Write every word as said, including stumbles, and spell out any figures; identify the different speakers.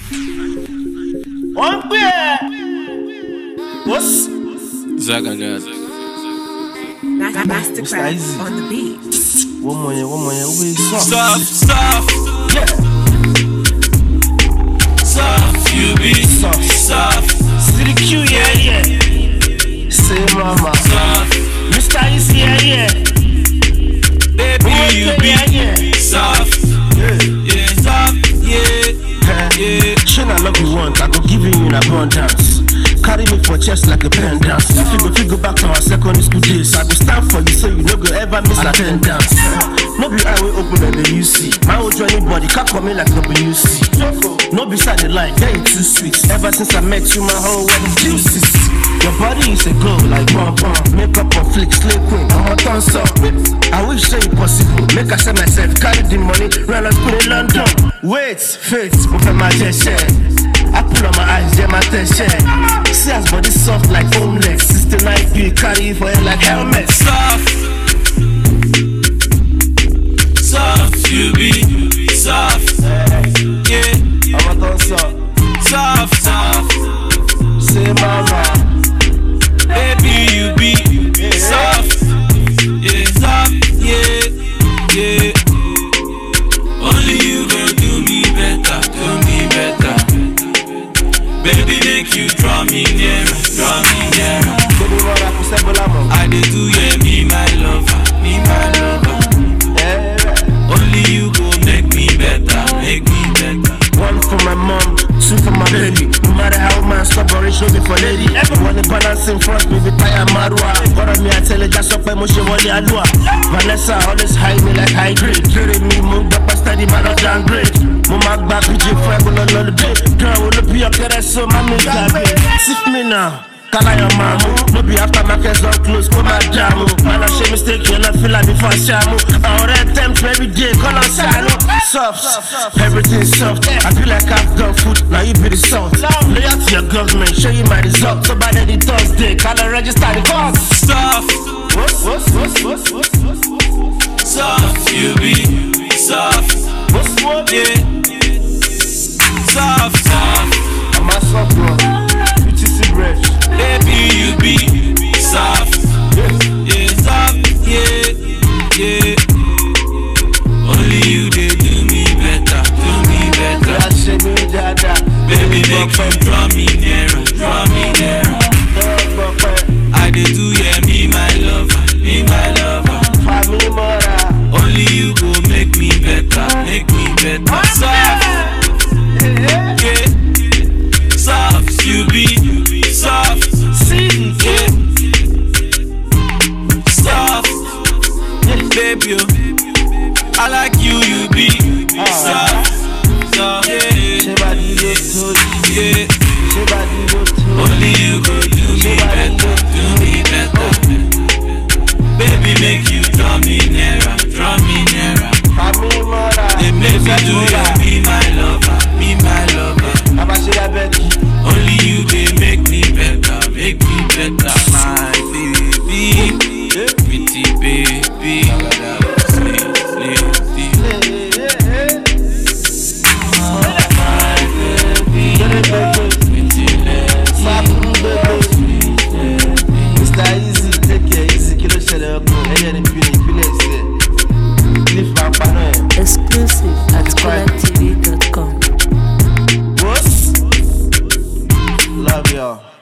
Speaker 1: One beer. What's
Speaker 2: Zagaga?
Speaker 3: Mastercraft on the beat.
Speaker 1: One more, one more, we soft.
Speaker 2: Soft, soft,
Speaker 1: Yeah.
Speaker 2: soft, you be
Speaker 1: Soft.
Speaker 2: soft,
Speaker 1: See the Q, yeah, yeah. Say mama.
Speaker 2: soft,
Speaker 1: Mister Easy, yeah, yeah.
Speaker 2: baby, you
Speaker 1: yeah, yeah.
Speaker 2: be soft,
Speaker 1: Yeah.
Speaker 2: yeah, soft, yeah, yeah.
Speaker 1: Shine I love you want, I go give you in abundance. Carry me for chest like a pendant. If you go, if you go back to our secondary school days, I go stand for you so you no go ever miss attendance. No be I will open the U C. My old joining body can't come in like W C. No beside the line, yeah, you too sweet. Ever since I met you, my whole world is juices. Your body is a glow like bum bum. Makeup on flick, slay queen, I'm a thumbs up. I wish say impossible. Make I say myself, carry the money, run and put in London. Wait, faith, open my chest, I pull on my eyes, yeah, my attention. See as body soft like homeless. sixty-nine P, carry it for it like helmet.
Speaker 2: Soft, soft, you be soft, yeah,
Speaker 1: I'm a thumbs up.
Speaker 2: soft, soft,
Speaker 1: Say mama.
Speaker 2: baby, you be soft, yeah, soft, yeah, yeah. Only you gon' do me better, do me better. Baby, make you draw me nearer, draw me nearer.
Speaker 1: Baby, what I put several ammo.
Speaker 2: I did do, yeah, me my lover, me my lover.
Speaker 1: Yeah.
Speaker 2: Only you go make me better, make me better.
Speaker 1: One for my mom, two for my baby. No matter how man stubborn, show me for lady. Everyone in balance in front, me with tire marwa. Got on me, I tell you, just up my motion, one day alua. Vanessa always high me like high grade. Clearing me, move up, I study, man, not down grade. Mama back with you, five on the day. Girl, will be up there, so my make that way. Sift me now. Call your mamu, no be after my case all close, come my jamu. Man, I shame mistake, you not feel like before shamu. I already tempt every day, call on sano. Soft, everything soft. I feel like I've done food, now you be the salt. Lay out to your government, show you my results. So by the Thursday, call and register the cost.
Speaker 2: Soft,
Speaker 1: What's, what's, what's, what's, what's, what's, what's,
Speaker 2: soft, you be soft,
Speaker 1: what's, what?
Speaker 2: yeah, soft, soft,
Speaker 1: I'm a soft girl, U T C bread.
Speaker 2: baby, you be soft, yeah, soft, yeah, yeah. Only you they do me better, do me better.
Speaker 1: I say me dada,
Speaker 2: Baby, make you draw me nearer, draw me nearer. I did do, yeah, me my lover, me my lover.
Speaker 1: Family mora.
Speaker 2: Only you go make me better, make me better. Soft, yeah, soft, you be soft,
Speaker 1: See,
Speaker 2: yeah, soft, baby, oh. I like you, you be soft, soft, yeah,
Speaker 1: Somebody go to
Speaker 2: yeah.
Speaker 1: Somebody go to
Speaker 2: Only you go do me better, do me better. Baby, make you draw me nearer, draw me nearer.
Speaker 1: Family mora.
Speaker 2: They make me do ya, be my lover, be my lover.
Speaker 1: Abashira Betty.
Speaker 2: Only you, they make me better, make me better. My baby, pretty baby, sweet lady. My baby, pretty lady.
Speaker 1: Mister Easy, take care, easy, kilo shele oko. Eye ni pili, pili ese. Cliff Mampano.
Speaker 3: Exclusive at cola t v dot com.
Speaker 1: What's? Love y'all.